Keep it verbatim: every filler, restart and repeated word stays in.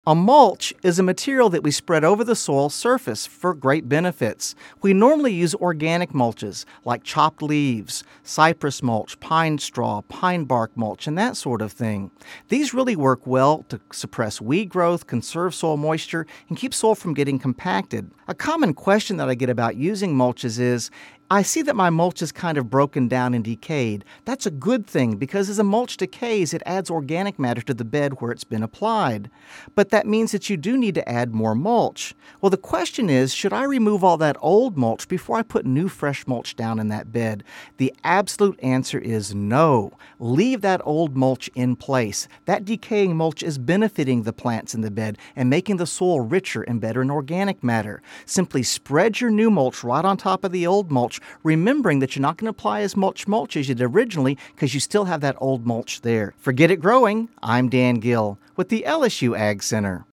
A mulch is a material that we spread over the soil surface for great benefits. We normally use organic mulches like chopped leaves, cypress mulch, pine straw, pine bark mulch, and that sort of thing. These really work well to suppress weed growth, conserve soil moisture, and keep soil from getting compacted. A common question that I get about using mulches is, I see that my mulch is kind of broken down and decayed. That's a good thing because as a mulch decays, it adds organic matter to the bed where it's been applied. But that means that you do need to add more mulch. Well, the question is, should I remove all that old mulch before I put new fresh mulch down in that bed? The absolute answer is no. Leave that old mulch in place. That decaying mulch is benefiting the plants in the bed and making the soil richer and better in organic matter. Simply spread your new mulch right on top of the old mulch, remembering that you're not going to apply as much mulch as you did originally because you still have that old mulch there. Forget it growing. I'm Dan Gill with the L S U Ag Center.